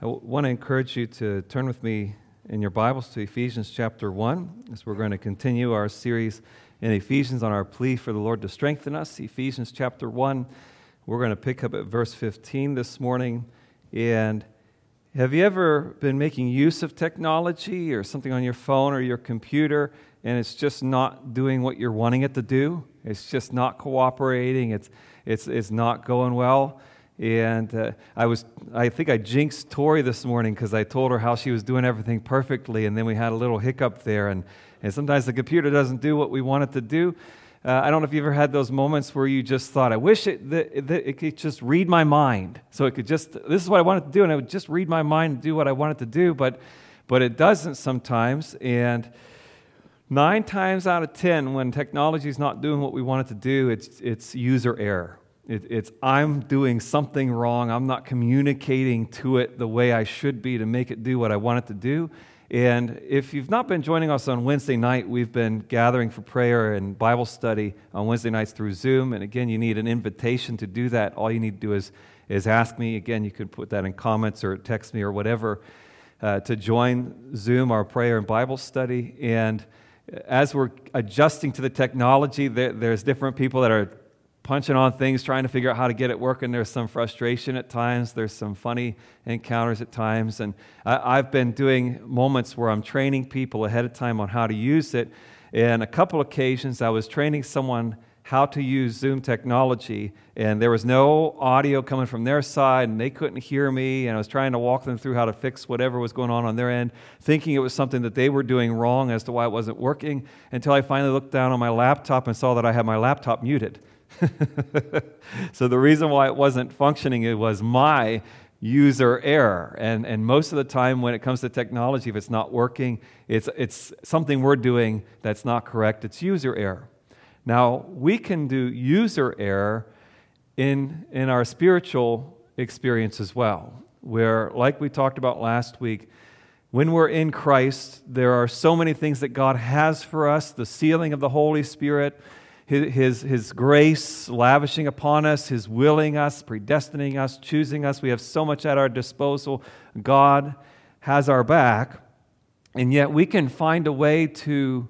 I want to encourage you to turn with me in your Bibles to Ephesians chapter 1, as we're going to continue our series in Ephesians on our plea for the Lord to strengthen us. Ephesians chapter 1, we're going to pick up at verse 15 this morning. And have you ever been making use of technology or something on your phone or your computer, and it's just not doing what you're wanting it to do? It's just not cooperating. It's not going well. And I think I jinxed Tori this morning because I told her how she was doing everything perfectly, and then we had a little hiccup there. And sometimes the computer doesn't do what we want it to do. I don't know if you've ever had those moments where you just thought, I wish it could just read my mind. So it could just, this is what I want it to do, and it would just read my mind and do what I want it to do. But it doesn't sometimes. And 9 times out of 10, when technology is not doing what we want it to do, it's user error. It's I'm doing something wrong. I'm not communicating to it the way I should be to make it do what I want it to do. And if you've not been joining us on Wednesday night, we've been gathering for prayer and Bible study on Wednesday nights through Zoom. And again, you need an invitation to do that. All you need to do is ask me. Again, you could put that in comments or text me or whatever to join Zoom, our prayer and Bible study. And as we're adjusting to the technology, there's different people that are punching on things, trying to figure out how to get it working. There's some frustration at times. There's some funny encounters at times. And I've been doing moments where I'm training people ahead of time on how to use it. And a couple occasions I was training someone how to use Zoom technology, and there was no audio coming from their side, and they couldn't hear me, and I was trying to walk them through how to fix whatever was going on their end, thinking it was something that they were doing wrong as to why it wasn't working, until I finally looked down on my laptop and saw that I had my laptop muted. So the reason why it wasn't functioning, it was my user error. And most of the time when it comes to technology, if it's not working, it's something we're doing that's not correct. It's user error. Now, we can do user error in our spiritual experience as well, where, like we talked about last week, when we're in Christ, there are so many things that God has for us, the sealing of the Holy Spirit, His grace lavishing upon us, His willing us, predestining us, choosing us. We have so much at our disposal. God has our back, and yet we can find a way to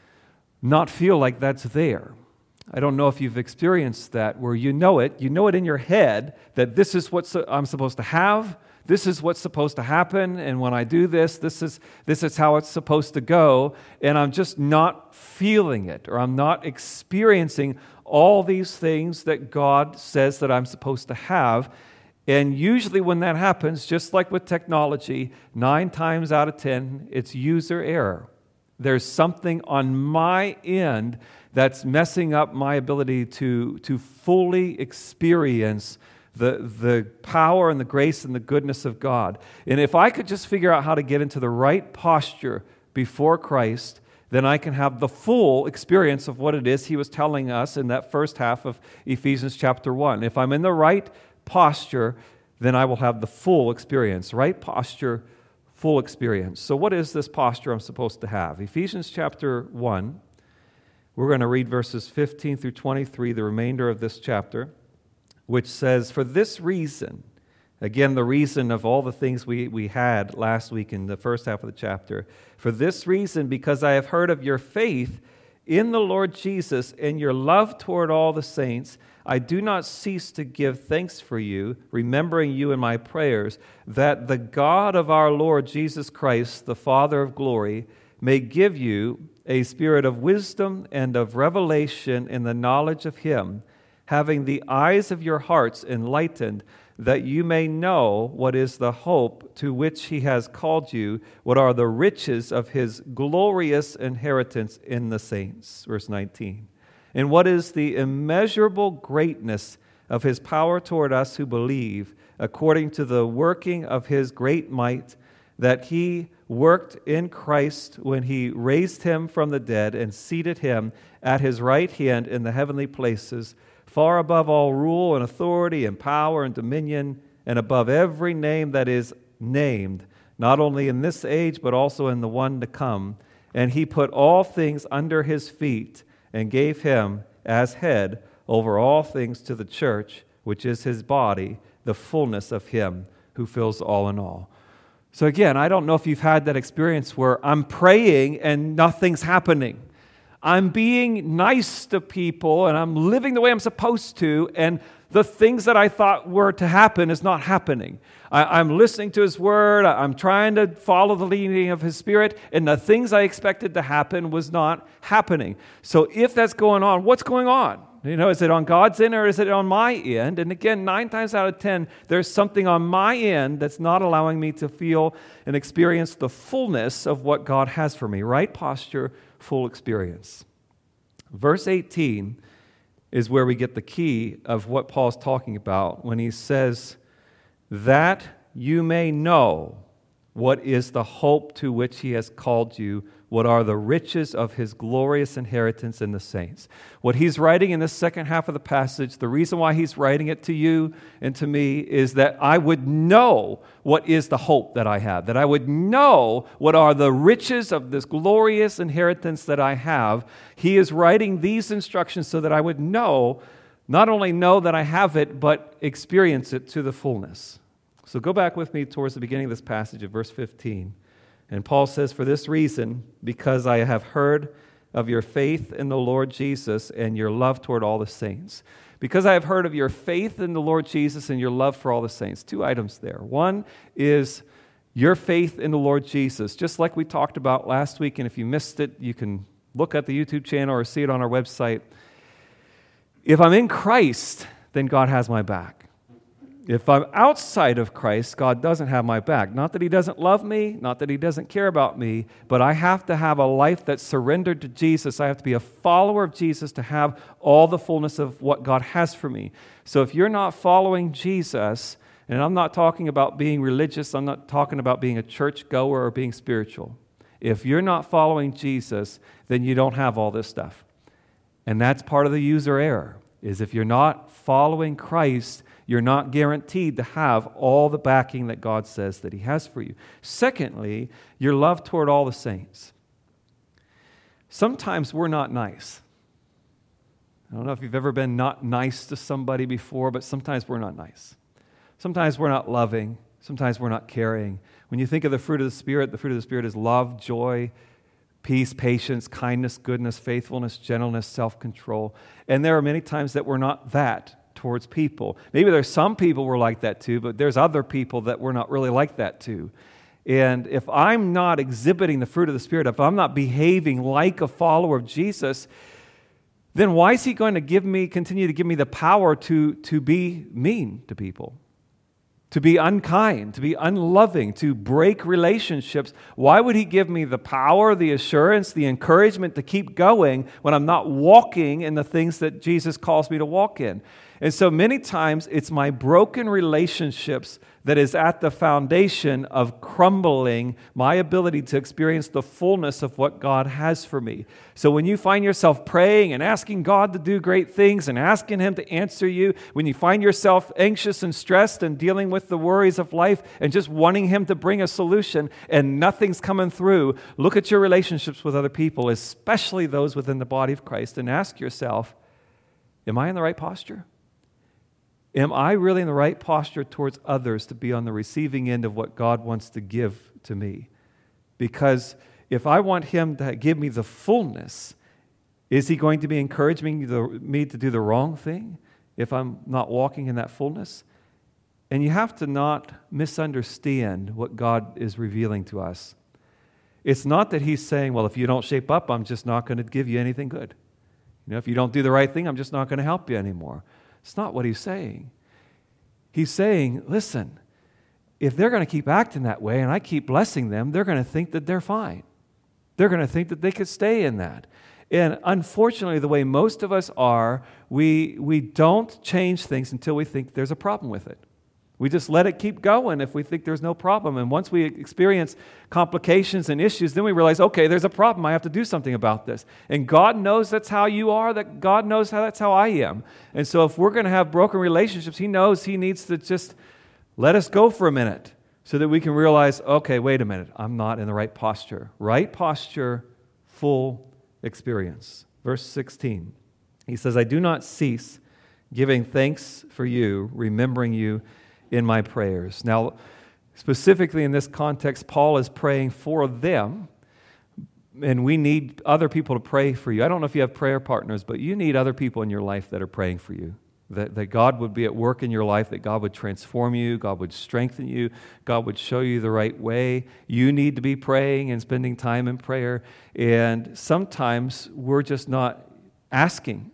not feel like that's there. I don't know if you've experienced that, where you know it in your head that this is what I'm supposed to have, this is what's supposed to happen, and when I do this is how it's supposed to go, and I'm just not feeling it, or I'm not experiencing all these things that God says that I'm supposed to have. And usually when that happens, just like with technology, 9 times out of 10, it's user error. There's something on my end that's messing up my ability to fully experience the power and the grace and the goodness of God. And if I could just figure out how to get into the right posture before Christ, then I can have the full experience of what it is He was telling us in that first half of Ephesians chapter 1. If I'm in the right posture, then I will have the full experience. Right posture, full experience. So what is this posture I'm supposed to have? Ephesians chapter 1, we're going to read verses 15 through 23, the remainder of this chapter, which says, "For this reason," again, the reason of all the things we had last week in the first half of the chapter, "For this reason, because I have heard of your faith in the Lord Jesus and your love toward all the saints, I do not cease to give thanks for you, remembering you in my prayers, that the God of our Lord Jesus Christ, the Father of glory, may give you a spirit of wisdom and of revelation in the knowledge of Him, having the eyes of your hearts enlightened, that you may know what is the hope to which He has called you, what are the riches of His glorious inheritance in the saints." Verse 19. "And what is the immeasurable greatness of His power toward us who believe, according to the working of His great might, that He worked in Christ when He raised Him from the dead and seated Him at His right hand in the heavenly places, far above all rule and authority and power and dominion, and above every name that is named, not only in this age but also in the one to come. And He put all things under His feet and gave Him as head over all things to the church, which is His body, the fullness of Him who fills all in all." So again, I don't know if you've had that experience where I'm praying and nothing's happening. I'm being nice to people and I'm living the way I'm supposed to, and the things that I thought were to happen is not happening. I'm listening to His Word, I'm trying to follow the leading of His Spirit, and the things I expected to happen was not happening. So if that's going on, what's going on? Is it on God's end or is it on my end? And again, 9 times out of 10, there's something on my end that's not allowing me to feel and experience the fullness of what God has for me. Right posture, full experience. Verse 18 is where we get the key of what Paul's talking about when he says, that you may know what is the hope to which He has called you, what are the riches of His glorious inheritance in the saints. What he's writing in this second half of the passage, the reason why he's writing it to you and to me is that I would know what is the hope that I have, that I would know what are the riches of this glorious inheritance that I have. He is writing these instructions so that I would know, not only know that I have it, but experience it to the fullness. So go back with me towards the beginning of this passage of verse 15. And Paul says, for this reason, because I have heard of your faith in the Lord Jesus and your love toward all the saints. Because I have heard of your faith in the Lord Jesus and your love for all the saints. 2 items there. One is your faith in the Lord Jesus. Just like we talked about last week, and if you missed it, you can look at the YouTube channel or see it on our website. If I'm in Christ, then God has my back. If I'm outside of Christ, God doesn't have my back. Not that He doesn't love me, not that He doesn't care about me, but I have to have a life that's surrendered to Jesus. I have to be a follower of Jesus to have all the fullness of what God has for me. So if you're not following Jesus, and I'm not talking about being religious, I'm not talking about being a church goer or being spiritual. If you're not following Jesus, then you don't have all this stuff. And that's part of the user error, is if you're not following Christ, you're not guaranteed to have all the backing that God says that He has for you. Secondly, your love toward all the saints. Sometimes we're not nice. I don't know if you've ever been not nice to somebody before, but sometimes we're not nice. Sometimes we're not loving. Sometimes we're not caring. When you think of the fruit of the Spirit is love, joy, peace, patience, kindness, goodness, faithfulness, gentleness, self-control. And there are many times that we're not that towards people. Maybe there's some people we're like that to, but there's other people that we're not really like that to. And if I'm not exhibiting the fruit of the Spirit, if I'm not behaving like a follower of Jesus, then why is He going to continue to give me the power to be mean to people? To be unkind, to be unloving, to break relationships? Why would He give me the power, the assurance, the encouragement to keep going when I'm not walking in the things that Jesus calls me to walk in? And so many times it's my broken relationships that is at the foundation of crumbling my ability to experience the fullness of what God has for me. So when you find yourself praying and asking God to do great things and asking Him to answer you, when you find yourself anxious and stressed and dealing with the worries of life and just wanting Him to bring a solution and nothing's coming through, look at your relationships with other people, especially those within the body of Christ, and ask yourself, am I in the right posture? Am I really in the right posture towards others to be on the receiving end of what God wants to give to me? Because if I want Him to give me the fullness, is He going to be encouraging me to do the wrong thing if I'm not walking in that fullness? And you have to not misunderstand what God is revealing to us. It's not that He's saying, well, if you don't shape up, I'm just not going to give you anything good. If you don't do the right thing, I'm just not going to help you anymore. It's not what He's saying. He's saying, listen, if they're going to keep acting that way and I keep blessing them, they're going to think that they're fine. They're going to think that they could stay in that. And unfortunately, the way most of us are, we don't change things until we think there's a problem with it. We just let it keep going if we think there's no problem. And once we experience complications and issues, then we realize, okay, there's a problem. I have to do something about this. And God knows that's how you are, that God knows that's how I am. And so if we're going to have broken relationships, He knows He needs to just let us go for a minute so that we can realize, okay, wait a minute, I'm not in the right posture. Right posture, full experience. Verse 16, he says, I do not cease giving thanks for you, remembering you in my prayers. Now, Specifically in this context, Paul is praying for them, and we need other people to pray for you. I don't know if you have prayer partners, but you need other people in your life that are praying for you. That God would be at work in your life, that God would transform you, God would strengthen you, God would show you the right way. You need to be praying and spending time in prayer. And sometimes we're just not asking.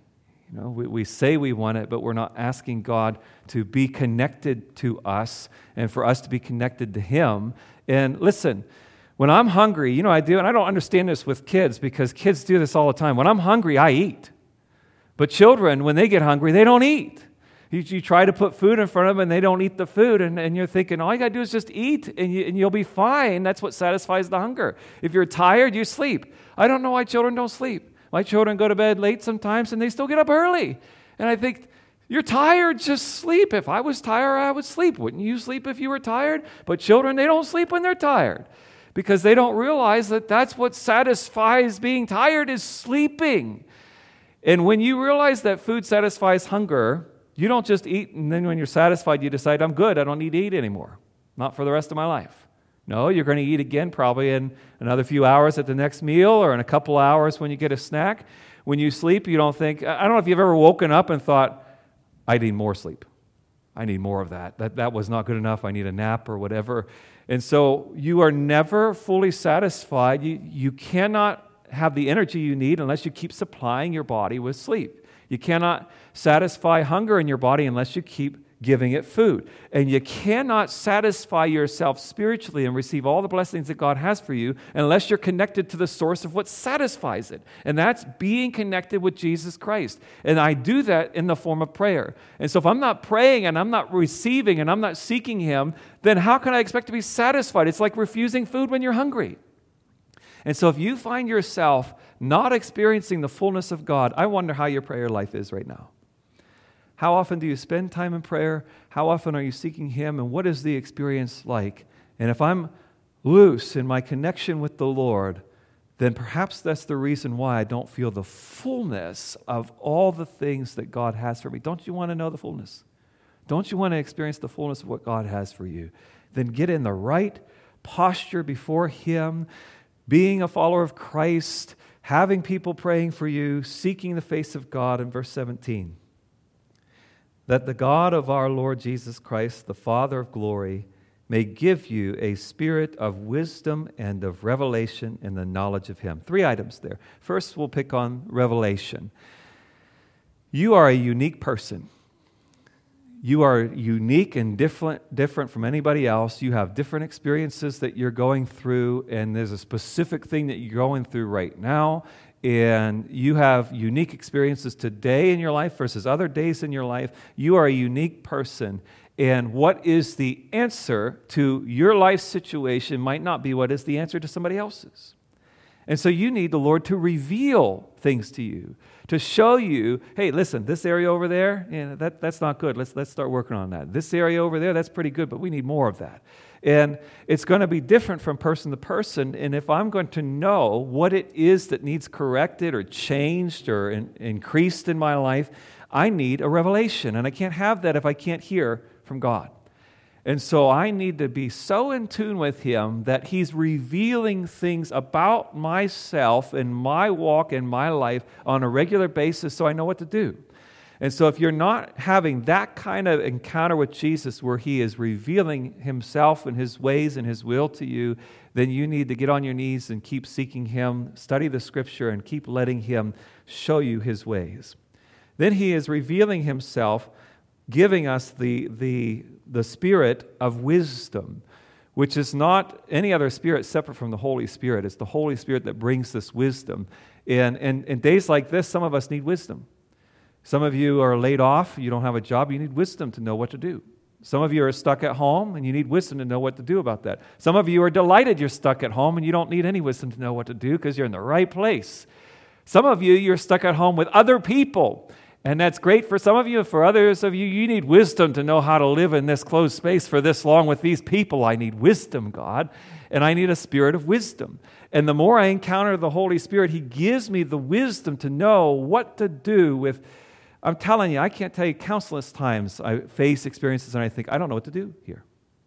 We say we want it, but we're not asking God to be connected to us and for us to be connected to Him. And listen, when I'm hungry, I do, and I don't understand this with kids because kids do this all the time. When I'm hungry, I eat. But children, when they get hungry, they don't eat. You try to put food in front of them, and they don't eat the food, and you're thinking, all you got to do is just eat, and you'll be fine. That's what satisfies the hunger. If you're tired, you sleep. I don't know why children don't sleep. My children go to bed late sometimes, and they still get up early. And I think, you're tired, just sleep. If I was tired, I would sleep. Wouldn't you sleep if you were tired? But children, they don't sleep when they're tired because they don't realize that that's what satisfies being tired is sleeping. And when you realize that food satisfies hunger, you don't just eat, and then when you're satisfied, you decide, I'm good, I don't need to eat anymore. Not for the rest of my life. No, you're going to eat again probably in another few hours at the next meal or in a couple hours when you get a snack. When you sleep, you don't think, I don't know if you've ever woken up and thought, I need more sleep. I need more of that. That was not good enough. I need a nap or whatever. And so you are never fully satisfied. You cannot have the energy you need unless you keep supplying your body with sleep. You cannot satisfy hunger in your body unless you keep giving it food. And you cannot satisfy yourself spiritually and receive all the blessings that God has for you unless you're connected to the source of what satisfies it. And that's being connected with Jesus Christ. And I do that in the form of prayer. And so if I'm not praying and I'm not receiving and I'm not seeking Him, then how can I expect to be satisfied? It's like refusing food when you're hungry. And so if you find yourself not experiencing the fullness of God, I wonder how your prayer life is right now. How often do you spend time in prayer? How often are you seeking Him? And what is the experience like? And if I'm loose in my connection with the Lord, then perhaps that's the reason why I don't feel the fullness of all the things that God has for me. Don't you want to know the fullness? Don't you want to experience the fullness of what God has for you? Then get in the right posture before Him, being a follower of Christ, having people praying for you, seeking the face of God. In verse 17, that the God of our Lord Jesus Christ, the Father of glory, may give you a spirit of wisdom and of revelation in the knowledge of Him. 3 items there. First, we'll pick on revelation. You are a unique person. You are unique and different from anybody else. You have different experiences that you're going through, and there's a specific thing that you're going through right now, and you have unique experiences today in your life versus other days in your life. You are a unique person, and what is the answer to your life situation might not be what is the answer to somebody else's. And so you need the Lord to reveal things to you, to show you, hey, listen, this area over there, that's not good. Let's start working on that. This area over there, that's pretty good, but we need more of that. And it's going to be different from person to person. And if I'm going to know what it is that needs corrected or changed or increased in my life, I need a revelation. And I can't have that if I can't hear from God. And so I need to be so in tune with Him that He's revealing things about myself and my walk and my life on a regular basis so I know what to do. And so if you're not having that kind of encounter with Jesus where He is revealing Himself and His ways and His will to you, then you need to get on your knees and keep seeking Him, study the Scripture, and keep letting Him show you His ways. Then He is revealing Himself, giving us the spirit of wisdom, which is not any other spirit separate from the Holy Spirit. It's the Holy Spirit that brings this wisdom. And in days like this, some of us need wisdom. Some of you are laid off, you don't have a job, you need wisdom to know what to do. Some of you are stuck at home, and you need wisdom to know what to do about that. Some of you are delighted you're stuck at home, and you don't need any wisdom to know what to do because you're in the right place. Some of you, you're stuck at home with other people, and that's great for some of you. For others of you, you need wisdom to know how to live in this closed space for this long with these people. I need wisdom, God, and I need a spirit of wisdom. And the more I encounter the Holy Spirit, He gives me the wisdom to know what to do with. I'm telling you, I can't tell you countless times I face experiences and I think, I don't know what to do here.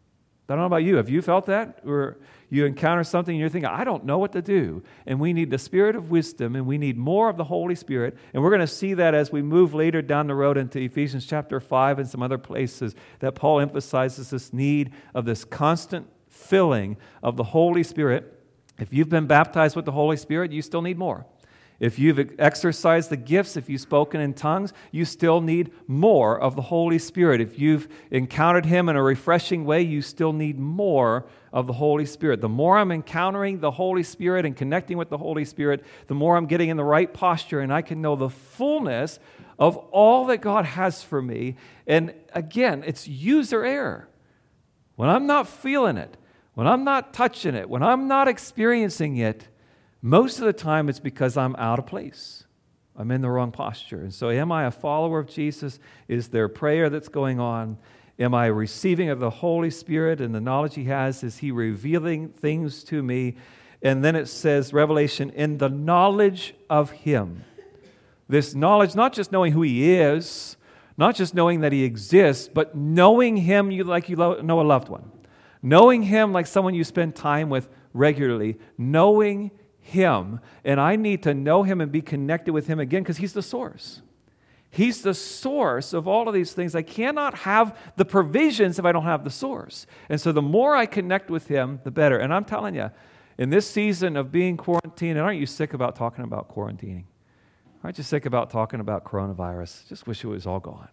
I don't know about you. Have you felt that? Or you encounter something and you're thinking, I don't know what to do. And we need the Spirit of wisdom, and we need more of the Holy Spirit. And we're going to see that as we move later down the road into Ephesians chapter 5 and some other places, that Paul emphasizes this need of this constant filling of the Holy Spirit. If you've been baptized with the Holy Spirit, you still need more. If you've exercised the gifts, if you've spoken in tongues, you still need more of the Holy Spirit. If you've encountered Him in a refreshing way, you still need more of the Holy Spirit. The more I'm encountering the Holy Spirit and connecting with the Holy Spirit, the more I'm getting in the right posture, and I can know the fullness of all that God has for me. And again, it's user error. When I'm not feeling it, when I'm not touching it, when I'm not experiencing it, most of the time it's because I'm out of place. I'm in the wrong posture. And so am I a follower of Jesus? Is there prayer that's going on? Am I receiving of the Holy Spirit and the knowledge He has? Is He revealing things to me? And then it says, Revelation, in the knowledge of Him. This knowledge, not just knowing who He is, not just knowing that He exists, but knowing Him like you know a loved one. Knowing Him like someone you spend time with regularly. Knowing Him, and I need to know Him and be connected with Him again because He's the source. He's the source of all of these things. I cannot have the provisions if I don't have the source. And so the more I connect with Him, the better. And I'm telling you, in this season of being quarantined, and aren't you sick about talking about quarantining? Aren't you sick about talking about coronavirus? Just wish it was all gone.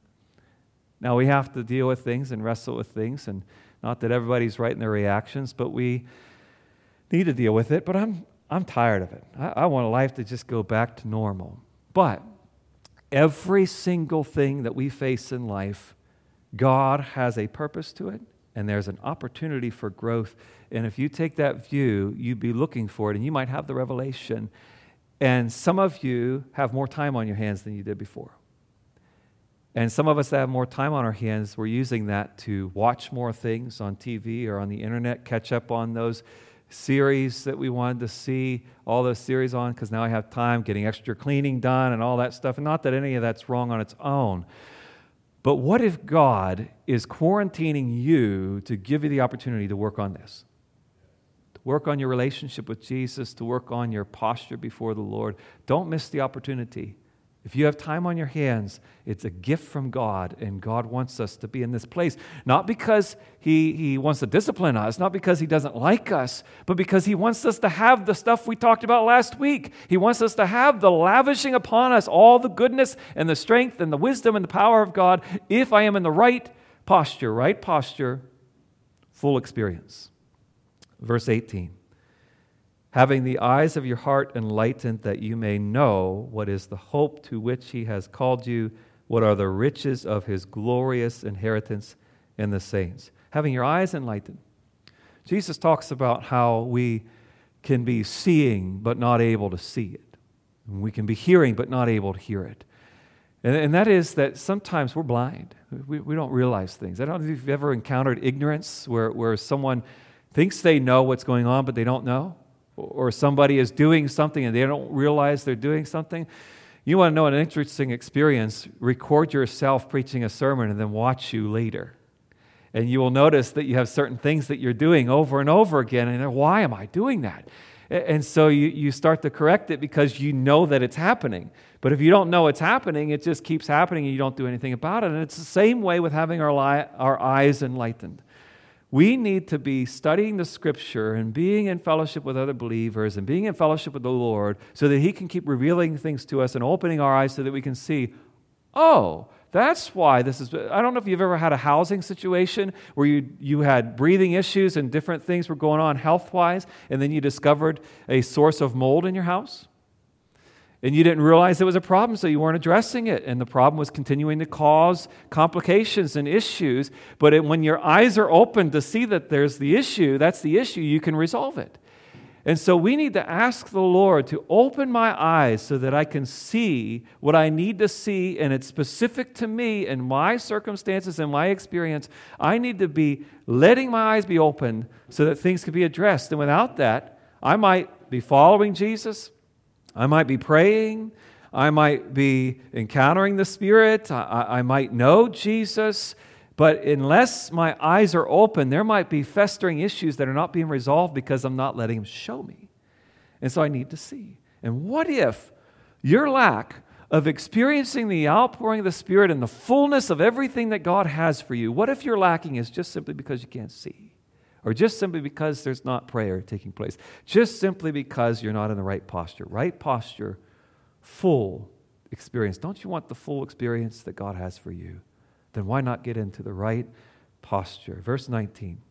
Now we have to deal with things and wrestle with things, and not that everybody's right in their reactions, but we need to deal with it. But I'm tired of it. I want life to just go back to normal. But every single thing that we face in life, God has a purpose to it, and there's an opportunity for growth. And if you take that view, you'd be looking for it, and you might have the revelation. And some of you have more time on your hands than you did before. And some of us that have more time on our hands, we're using that to watch more things on TV or on the internet, catch up on those series that we wanted to see, all those series on, because now I have time getting extra cleaning done and all that stuff. And not that any of that's wrong on its own. But what if God is quarantining you to give you the opportunity to work on this? To work on your relationship with Jesus, to work on your posture before the Lord. Don't miss the opportunity. If you have time on your hands, it's a gift from God, and God wants us to be in this place. Not because He wants to discipline us, not because He doesn't like us, but because He wants us to have the stuff we talked about last week. He wants us to have the lavishing upon us all the goodness and the strength and the wisdom and the power of God if I am in the right posture, full experience. Verse 18. Having the eyes of your heart enlightened, that you may know what is the hope to which He has called you, what are the riches of His glorious inheritance in the saints. Having your eyes enlightened. Jesus talks about how we can be seeing but not able to see it. And we can be hearing but not able to hear it. And that is that sometimes we're blind. We don't realize things. I don't know if you've ever encountered ignorance where someone thinks they know what's going on but they don't know. Or somebody is doing something and they don't realize they're doing something. You want to know an interesting experience, record yourself preaching a sermon and then watch you later. And you will notice that you have certain things that you're doing over and over again, and why am I doing that? And so you start to correct it because you know that it's happening. But if you don't know it's happening, it just keeps happening and you don't do anything about it. And it's the same way with having our eyes enlightened. We need to be studying the Scripture and being in fellowship with other believers and being in fellowship with the Lord so that He can keep revealing things to us and opening our eyes so that we can see, oh, that's why this is... I don't know if you've ever had a housing situation where you had breathing issues and different things were going on health-wise, and then you discovered a source of mold in your house. And you didn't realize it was a problem, so you weren't addressing it. And the problem was continuing to cause complications and issues. But when your eyes are open to see that there's the issue, that's the issue, you can resolve it. And so we need to ask the Lord to open my eyes so that I can see what I need to see, and it's specific to me and my circumstances and my experience. I need to be letting my eyes be opened so that things can be addressed. And without that, I might be following Jesus, I might be praying, I might be encountering the Spirit, I might know Jesus, But unless my eyes are open, there might be festering issues that are not being resolved because I'm not letting Him show me. And so I need to see. And what if your lack of experiencing the outpouring of the Spirit and the fullness of everything that God has for you, what if your lacking is just simply because you can't see? Or just simply because there's not prayer taking place? Just simply because you're not in the right posture. Right posture, full experience. Don't you want the full experience that God has for you? Then why not get into the right posture? Verse 19.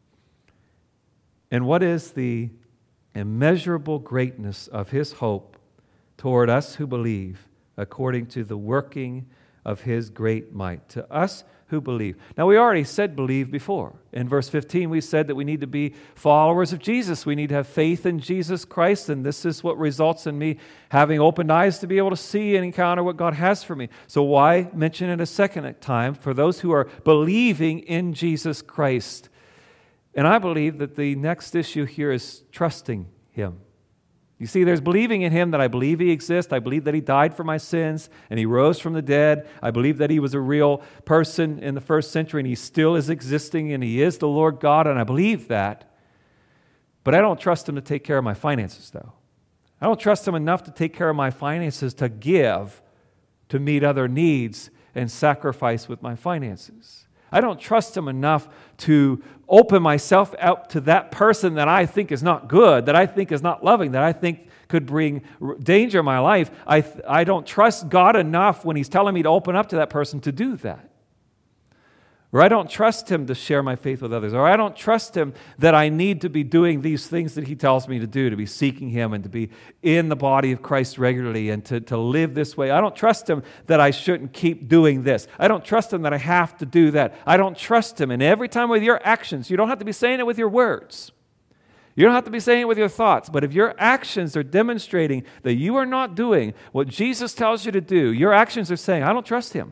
And what is the immeasurable greatness of His hope toward us who believe, according to the working of His great might? To us who believe. Now, we already said believe before. In verse 15, we said that we need to be followers of Jesus. We need to have faith in Jesus Christ, and this is what results in me having opened eyes to be able to see and encounter what God has for me. So why mention it a second time? For those who are believing in Jesus Christ. And I believe that the next issue here is trusting Him. You see, there's believing in Him, that I believe He exists. I believe that He died for my sins and He rose from the dead. I believe that He was a real person in the first century and He still is existing and He is the Lord God, and I believe that. But I don't trust Him to take care of my finances, though. I don't trust Him enough to take care of my finances to give, to meet other needs and sacrifice with my finances. I don't trust Him enough to open myself out to that person that I think is not good, that I think is not loving, that I think could bring danger in my life. I don't trust God enough when He's telling me to open up to that person to do that. Or I don't trust Him to share my faith with others. Or I don't trust Him that I need to be doing these things that He tells me to do, to be seeking Him and to be in the body of Christ regularly and to live this way. I don't trust Him that I shouldn't keep doing this. I don't trust Him that I have to do that. I don't trust Him. And every time with your actions, you don't have to be saying it with your words. You don't have to be saying it with your thoughts. But if your actions are demonstrating that you are not doing what Jesus tells you to do, your actions are saying, I don't trust Him.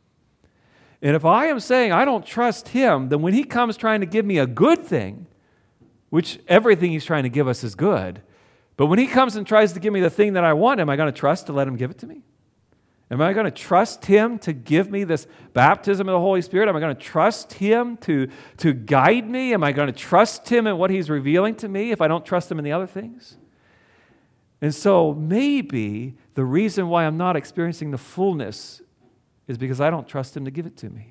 And if I am saying I don't trust Him, then when He comes trying to give me a good thing, which everything He's trying to give us is good, but when He comes and tries to give me the thing that I want, am I going to trust to let Him give it to me? Am I going to trust Him to give me this baptism of the Holy Spirit? Am I going to trust Him to guide me? Am I going to trust Him in what He's revealing to me if I don't trust Him in the other things? And so maybe the reason why I'm not experiencing the fullness is because I don't trust Him to give it to me.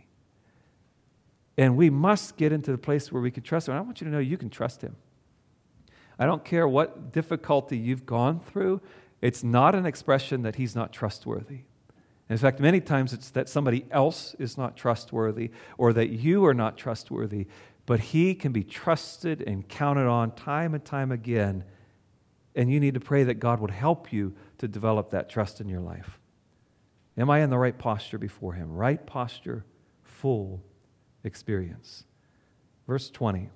And we must get into the place where we can trust Him. And I want you to know you can trust Him. I don't care what difficulty you've gone through. It's not an expression that He's not trustworthy. In fact, many times it's that somebody else is not trustworthy or that you are not trustworthy. But He can be trusted and counted on time and time again. And you need to pray that God would help you to develop that trust in your life. Am I in the right posture before Him? Right posture, full experience. Verse 20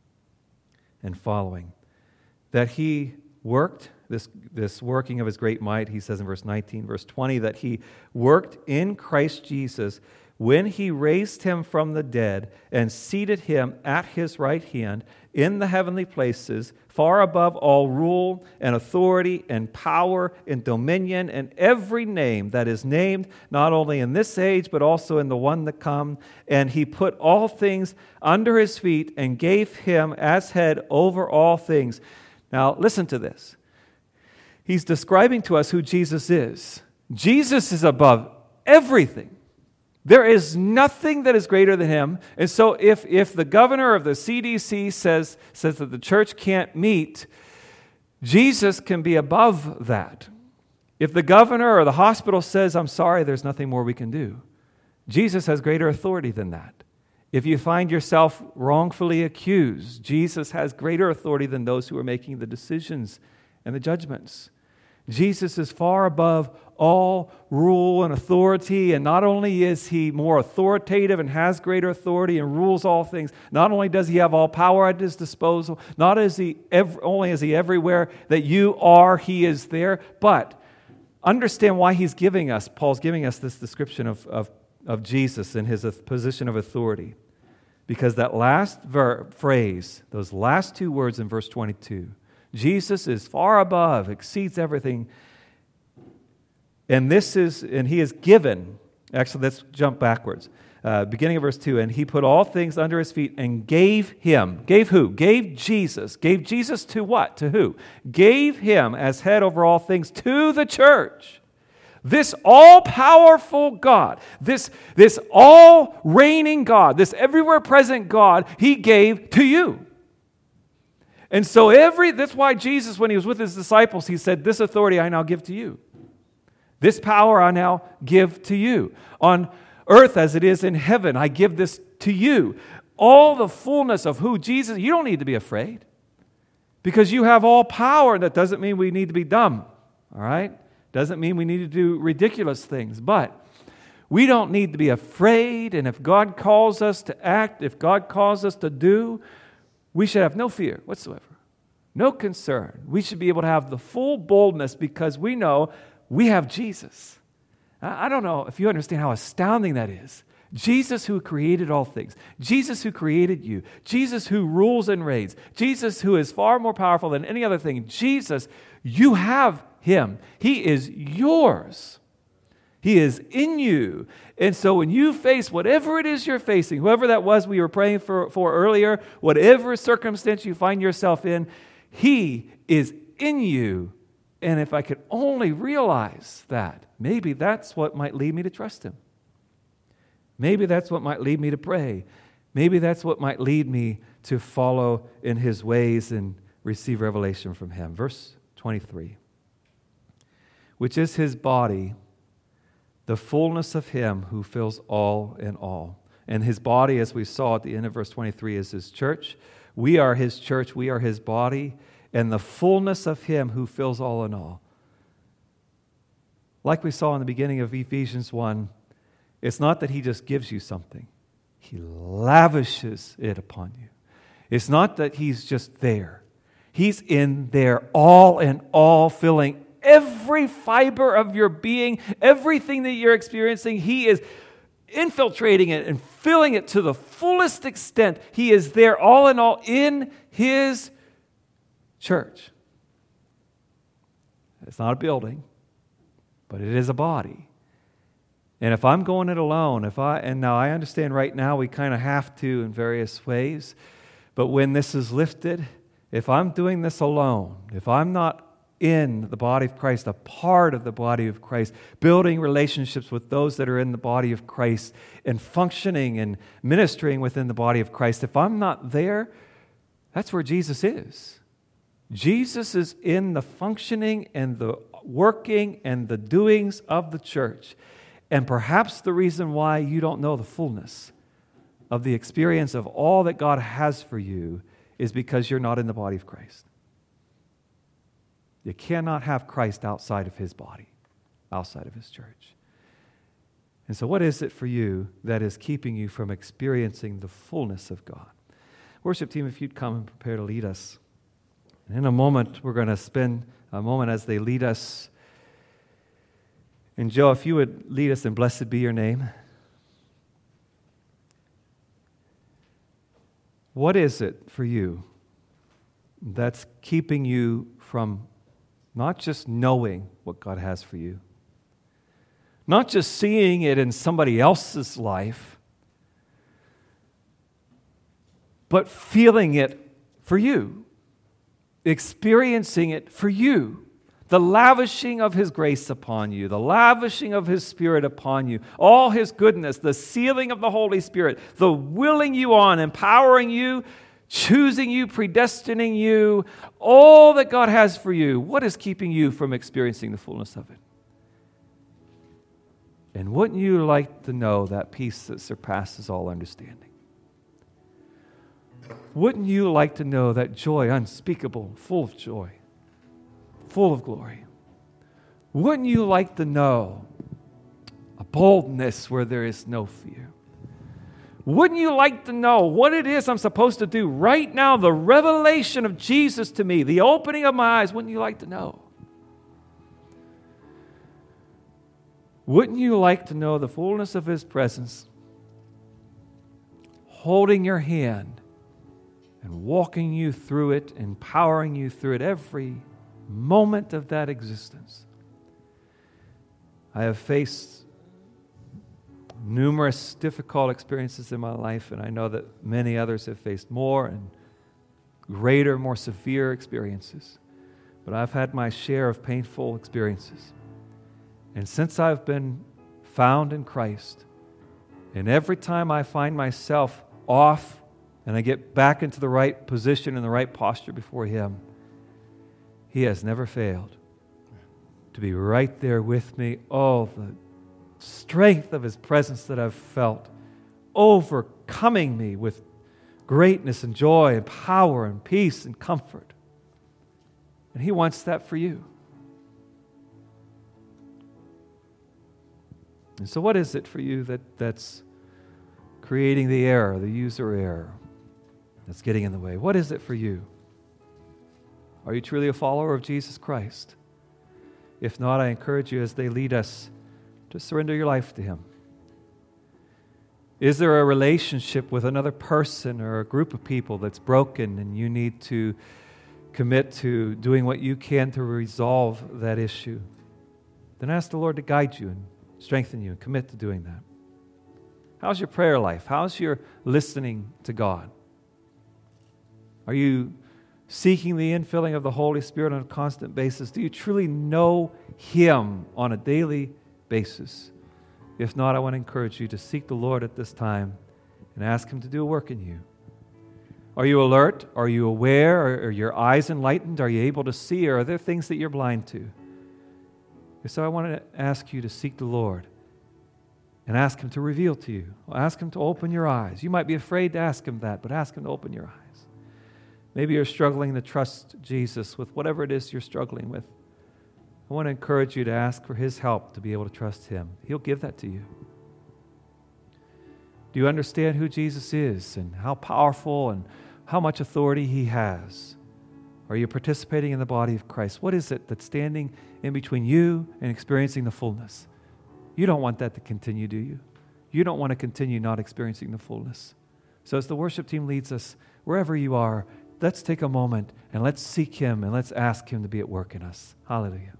and following. That He worked, this working of His great might, He says in verse 19, verse 20, that He worked in Christ Jesus when He raised Him from the dead and seated Him at His right hand in the heavenly places, far above all rule and authority and power and dominion and every name that is named, not only in this age, but also in the one to come. And He put all things under His feet and gave Him as head over all things. Now, listen to this. He's describing to us who Jesus is. Jesus is above everything. There is nothing that is greater than Him. And so if the governor of the CDC says that the church can't meet, Jesus can be above that. If the governor or the hospital says, I'm sorry, there's nothing more we can do, Jesus has greater authority than that. If you find yourself wrongfully accused, Jesus has greater authority than those who are making the decisions and the judgments. Jesus is far above all rule and authority, and not only is He more authoritative and has greater authority and rules all things, not only does He have all power at His disposal, not only is He everywhere that you are, He is there, but understand why Paul's giving us this description of Jesus and His position of authority. Because that last phrase, those last two words in verse 22, Jesus is far above, exceeds everything. And He is given, actually let's jump backwards. beginning of verse 2, and he put all things under his feet and gave him. Gave who? Gave Jesus. Gave Jesus to what? To who? Gave him as head over all things to the church. This all-powerful God, this all-reigning God, this everywhere present God, he gave to you. And so that's why Jesus, when he was with his disciples, he said, this authority I now give to you. This power I now give to you. On earth as it is in heaven, I give this to you. All the fullness of who Jesus, you don't need to be afraid. Because you have all power. That doesn't mean we need to be dumb. All right? Doesn't mean we need to do ridiculous things. But we don't need to be afraid. And if God calls us to act, if God calls us to do, we should have no fear whatsoever. No concern. We should be able to have the full boldness because we know we have Jesus. I don't know if you understand how astounding that is. Jesus who created all things. Jesus who created you. Jesus who rules and reigns. Jesus who is far more powerful than any other thing. Jesus, you have him. He is yours. He is in you. And so when you face whatever it is you're facing, whoever that was we were praying for earlier, whatever circumstance you find yourself in, he is in you. And if I could only realize that, maybe that's what might lead me to trust him. Maybe that's what might lead me to pray. Maybe that's what might lead me to follow in his ways and receive revelation from him. Verse 23. Which is his body, the fullness of him who fills all in all. And his body, as we saw at the end of verse 23, is his church. We are his church. We are his body. And the fullness of him who fills all in all. Like we saw in the beginning of Ephesians 1, it's not that he just gives you something. He lavishes it upon you. It's not that he's just there. He's in there all in all, filling every fiber of your being, everything that you're experiencing. He is infiltrating it and filling it to the fullest extent. He is there all in all in his church. It's not a building, but it is a body. And if I'm going it alone, and now I understand right now we kind of have to in various ways, but when this is lifted, if I'm doing this alone, if I'm not in the body of Christ, a part of the body of Christ, building relationships with those that are in the body of Christ and functioning and ministering within the body of Christ, if I'm not there, that's where Jesus is. Jesus is in the functioning and the working and the doings of the church. And perhaps the reason why you don't know the fullness of the experience of all that God has for you is because you're not in the body of Christ. You cannot have Christ outside of his body, outside of his church. And so what is it for you that is keeping you from experiencing the fullness of God? Worship team, if you'd come and prepare to lead us. And in a moment, we're going to spend a moment as they lead us. And Joe, if you would lead us, and blessed be your name. What is it for you that's keeping you from not just knowing what God has for you, not just seeing it in somebody else's life, but feeling it for you, experiencing it for you? The lavishing of his grace upon you, the lavishing of his Spirit upon you, all his goodness, the sealing of the Holy Spirit, the willing you on, empowering you, choosing you, predestining you, all that God has for you. What is keeping you from experiencing the fullness of it? And wouldn't you like to know that peace that surpasses all understanding? Wouldn't you like to know that joy unspeakable, full of joy, full of glory? Wouldn't you like to know a boldness where there is no fear? Wouldn't you like to know what it is I'm supposed to do right now? The revelation of Jesus to me, the opening of my eyes, wouldn't you like to know? Wouldn't you like to know the fullness of his presence, holding your hand and walking you through it, empowering you through it every moment of that existence? I have faced numerous difficult experiences in my life, and I know that many others have faced more and greater, more severe experiences. But I've had my share of painful experiences. And since I've been found in Christ, and every time I find myself off and I get back into the right position and the right posture before Him, He has never failed to be right there with me. Oh, the strength of His presence that I've felt, overcoming me with greatness and joy and power and peace and comfort. And He wants that for you. And so what is it for you that's creating the error, the user error, that's getting in the way? What is it for you? Are you truly a follower of Jesus Christ? If not, I encourage you as they lead us to surrender your life to Him. Is there a relationship with another person or a group of people that's broken and you need to commit to doing what you can to resolve that issue? Then ask the Lord to guide you and strengthen you and commit to doing that. How's your prayer life? How's your listening to God? Are you seeking the infilling of the Holy Spirit on a constant basis? Do you truly know Him on a daily basis? If not, I want to encourage you to seek the Lord at this time and ask Him to do a work in you. Are you alert? Are you aware? Are your eyes enlightened? Are you able to see? Or are there things that you're blind to? So I want to ask you to seek the Lord and ask Him to reveal to you. Ask Him to open your eyes. You might be afraid to ask Him that, but ask Him to open your eyes. Maybe you're struggling to trust Jesus with whatever it is you're struggling with. I want to encourage you to ask for His help to be able to trust Him. He'll give that to you. Do you understand who Jesus is and how powerful and how much authority He has? Are you participating in the body of Christ? What is it that's standing in between you and experiencing the fullness? You don't want that to continue, do you? You don't want to continue not experiencing the fullness. So as the worship team leads us, wherever you are, let's take a moment and let's seek Him and let's ask Him to be at work in us. Hallelujah.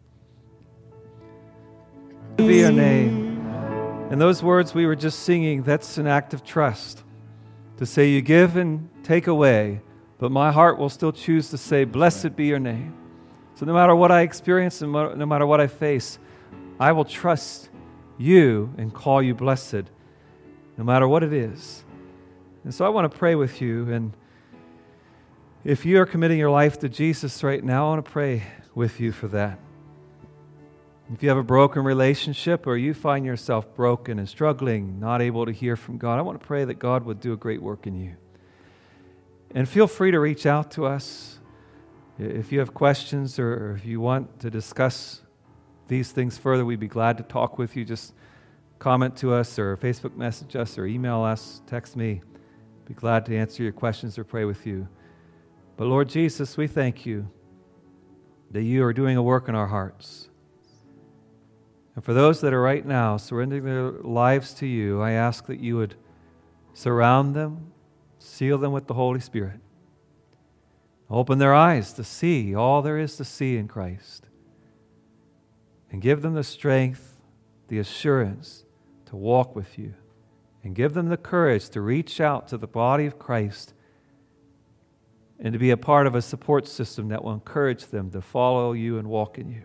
Be your name. And those words we were just singing, that's an act of trust. To say you give and take away, but my heart will still choose to say, blessed be your name. So no matter what I experience and no matter what I face, I will trust you and call you blessed, no matter what it is. And so I want to pray with you. And if you are committing your life to Jesus right now, I want to pray with you for that. If you have a broken relationship or you find yourself broken and struggling, not able to hear from God, I want to pray that God would do a great work in you. And feel free to reach out to us if you have questions or if you want to discuss these things further. We'd be glad to talk with you. Just comment to us or Facebook message us or email us, text me. Be glad to answer your questions or pray with you. But Lord Jesus, we thank you that you are doing a work in our hearts. And for those that are right now surrendering their lives to you, I ask that you would surround them, seal them with the Holy Spirit. Open their eyes to see all there is to see in Christ. And give them the strength, the assurance to walk with you. And give them the courage to reach out to the body of Christ and to be a part of a support system that will encourage them to follow you and walk in you.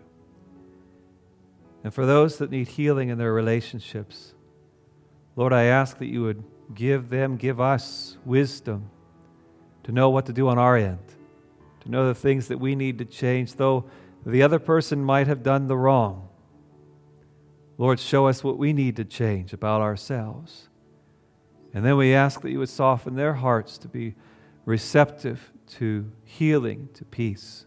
And for those that need healing in their relationships, Lord, I ask that you would give us wisdom to know what to do on our end, to know the things that we need to change, though the other person might have done the wrong. Lord, show us what we need to change about ourselves. And then we ask that you would soften their hearts to be receptive to healing, to peace,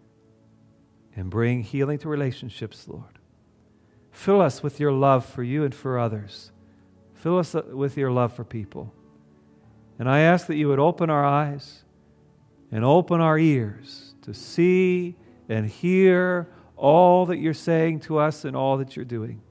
and bring healing to relationships, Lord. Fill us with your love for you and for others. Fill us with your love for people. And I ask that you would open our eyes and open our ears to see and hear all that you're saying to us and all that you're doing.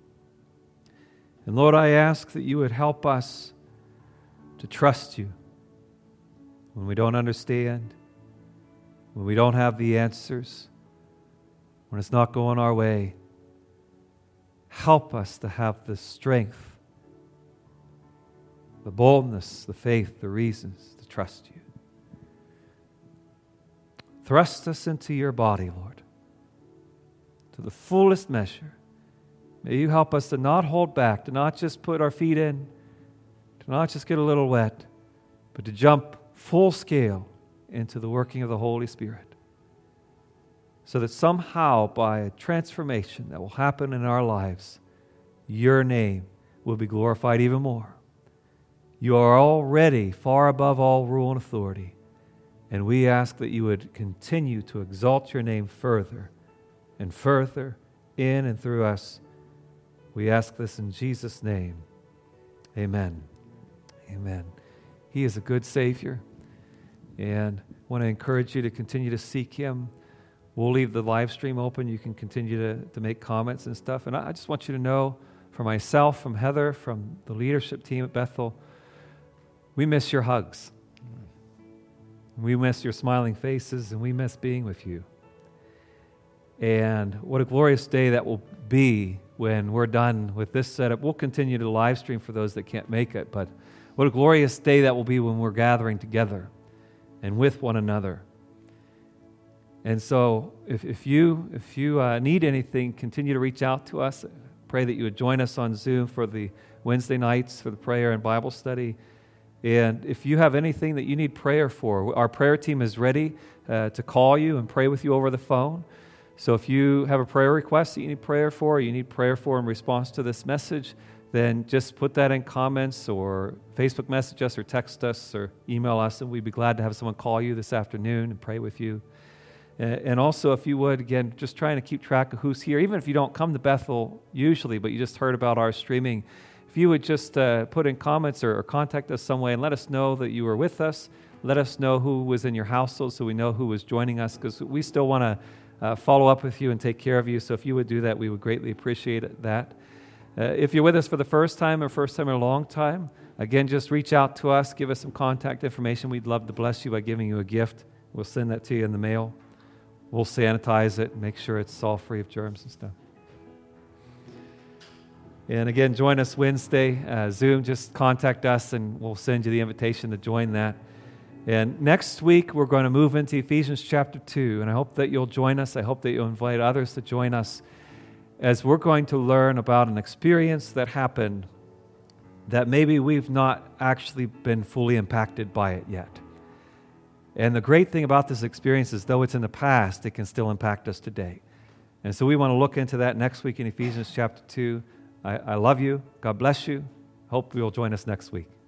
And Lord, I ask that you would help us to trust you when we don't understand, when we don't have the answers, when it's not going our way. Help us to have the strength the boldness, the faith, the reasons to trust you. Thrust us into your body, Lord, to the fullest measure. May you help us to not hold back, to not just put our feet in, to not just get a little wet, but to jump full scale into the working of the Holy Spirit. So that somehow by a transformation that will happen in our lives, your name will be glorified even more. You are already far above all rule and authority, and we ask that you would continue to exalt your name further and further in and through us. We ask this in Jesus' name. Amen. Amen. He is a good Savior, and I want to encourage you to continue to seek Him. We'll leave the live stream open. You can continue to make comments and stuff. And I just want you to know, from myself, from Heather, from the leadership team at Bethel, we miss your hugs. We miss your smiling faces, and we miss being with you. And what a glorious day that will be when we're done with this setup. We'll continue to live stream for those that can't make it, but what a glorious day that will be when we're gathering together and with one another. And so if you need anything, continue to reach out to us. Pray that you would join us on Zoom for the Wednesday nights for the prayer and Bible study. And if you have anything that you need prayer for, our prayer team is ready to call you and pray with you over the phone. So if you have a prayer request that you need prayer for, or you need prayer for in response to this message, then just put that in comments or Facebook message us or text us or email us, and we'd be glad to have someone call you this afternoon and pray with you. And also, if you would, again, just trying to keep track of who's here, even if you don't come to Bethel usually, but you just heard about our streaming, if you would just put in comments or contact us some way and let us know that you were with us, let us know who was in your household so we know who was joining us, because we still want to follow up with you and take care of you. So if you would do that, we would greatly appreciate that. If you're with us for the first time or first time in a long time, again, just reach out to us, give us some contact information. We'd love to bless you by giving you a gift. We'll send that to you in the mail. We'll sanitize it, make sure it's all free of germs and stuff. And again, join us Wednesday. Zoom, just contact us and we'll send you the invitation to join that. And next week, we're going to move into Ephesians chapter 2. And I hope that you'll join us. I hope that you'll invite others to join us as we're going to learn about an experience that happened that maybe we've not actually been fully impacted by it yet. And the great thing about this experience is, though it's in the past, it can still impact us today. And so we want to look into that next week in Ephesians chapter 2. I love you. God bless you. Hope you'll join us next week.